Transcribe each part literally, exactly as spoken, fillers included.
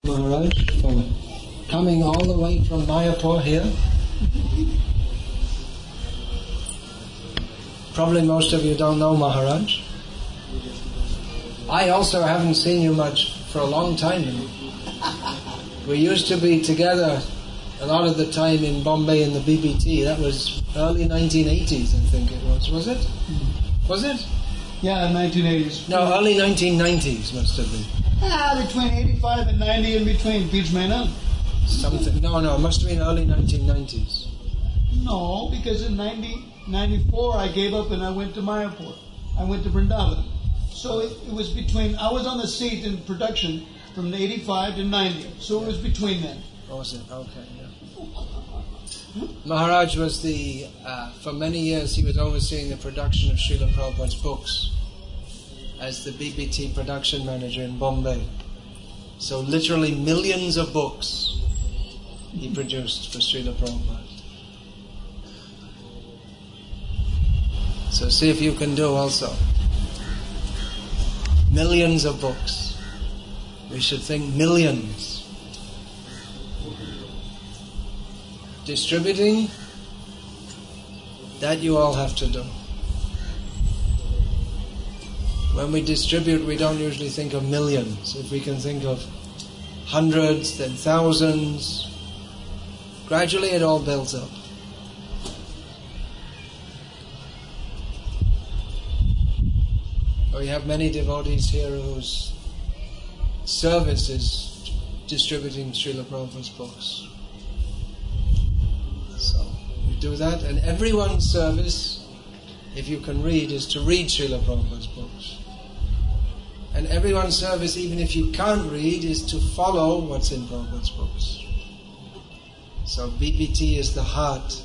Maharaj for coming all the way from Mayapur here. Probably most of you don't know Maharaj. I also haven't seen you much for a long time now. We used to be together a lot of the time in Bombay in the B B T. That was early nineteen eighties, I think it was. Was it? Was it? Yeah, nineteen eighties. No, early nineteen nineties must have been. Ah, between eighty-five and ninety in between, Peach Mena. Something. No, no, it must have been early nineteen nineties. No, because in nineteen ninety-four I gave up and I went to Mayapur. I went to Vrindavan. So it, it was between, I was on the seat in production from eighty-five to ninety. So it was between then. Was it? Okay, yeah. Maharaj was the, uh, for many years he was overseeing the production of Srila Prabhupada's books as the B B T production manager in Bombay. So literally millions of books he produced for Srila Prabhupada. So see if you can do also. Millions of books. We should think millions. Distributing, that you all have to do. When we distribute, we don't usually think of millions. If we can think of hundreds, then thousands, gradually it all builds up. We have many devotees here whose service is distributing Srila Prabhupada's books. So we do that, and everyone's service, if you can read, is to read Srila Prabhupada's books. And everyone's service, even if you can't read, is to follow what's in Prabhupada's books. So B B T is the heart.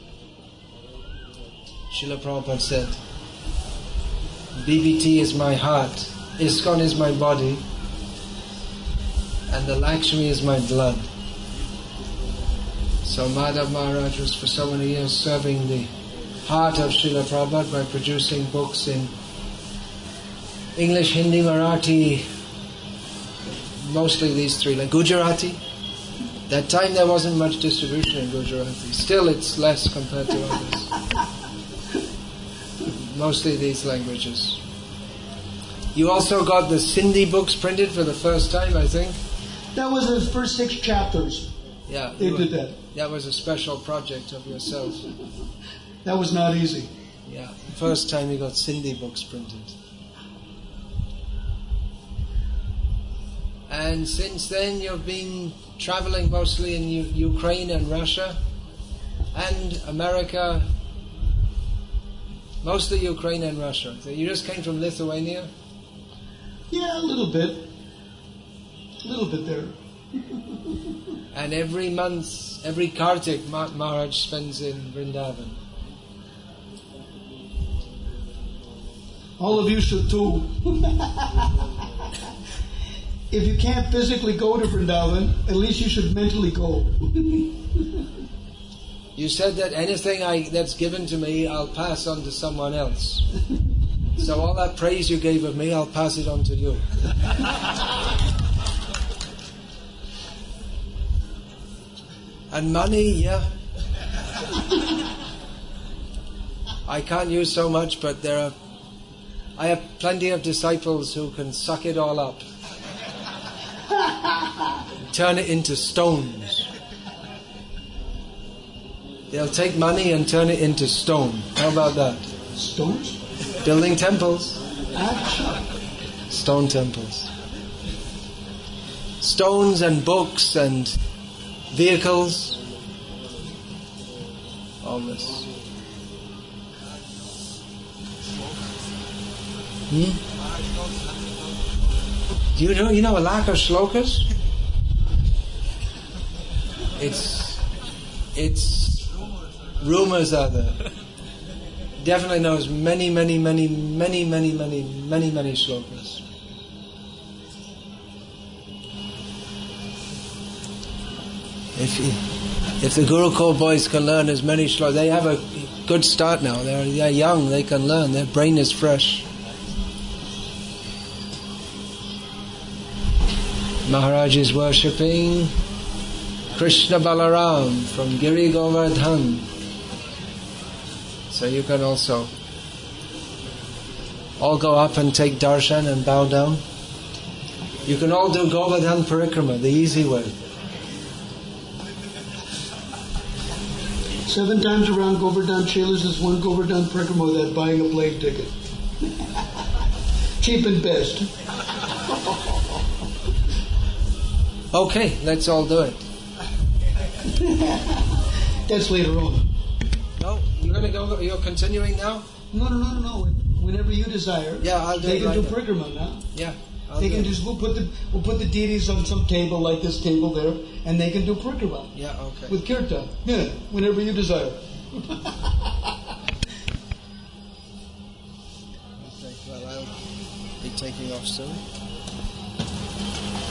Srila Prabhupada said, B B T is my heart, ISKCON is my body, and the Lakshmi is my blood. So Madhav Maharaj was for so many years serving the heart of Srila Prabhupada by producing books in English, Hindi, Marathi, mostly these three, like Gujarati. That time there wasn't much distribution in Gujarati. Still it's less compared to others. Mostly these languages. You also got the Sindhi books printed for the first time, I think. That was the first six chapters. Yeah, they did that. That was a special project of yourself. That was not easy. Yeah, the first time you got Sindhi books printed. And since then you've been traveling mostly in U- Ukraine and Russia and America. Mostly Ukraine and Russia. So you just came from Lithuania? Yeah, a little bit. A little bit there. And every month, every Kartik, Ma- Maharaj spends in Vrindavan. All of you should too. If you can't physically go to Vrindavan, at least you should mentally go. You said that anything I, that's given to me, I'll pass on to someone else. So all that praise you gave of me, I'll pass it on to you. And money, yeah. I can't use so much, but there are, I have plenty of disciples who can suck it all up. Turn it into stones. They'll take money and turn it into stone. How about that? Stones? Building temples. Action. Stone temples. Stones and books and vehicles. All this. Hmm? Do you know, you know a lack of shlokas? It's, it's, rumors are there. Definitely knows many, many, many, many, many, many, many, many shlokas. If you, if the Gurukul boys can learn as many shlokas, they have a good start now. They're, they're young, they can learn. Their brain is fresh. Maharaj is worshipping Krishna Balaram from Giri Govardhan. So you can also all go up and take darshan and bow down. You can all do Govardhan Parikrama, the easy way. Seven times around Govardhan Shailas is one Govardhan Parikrama without buying a plane ticket. Cheap and best. Okay, let's all do it. That's later on. No, you're gonna go. You're continuing now. No, no, no, no, no. Whenever you desire. Yeah, I'll do They it can right do now. Parikrama now. Yeah, I'll They do can it. just we'll put the we'll put the deities on some table like this table there, and they can do Parikrama Yeah, okay. with kirtan. Yeah, whenever you desire. Okay, well, I'll be taking off soon.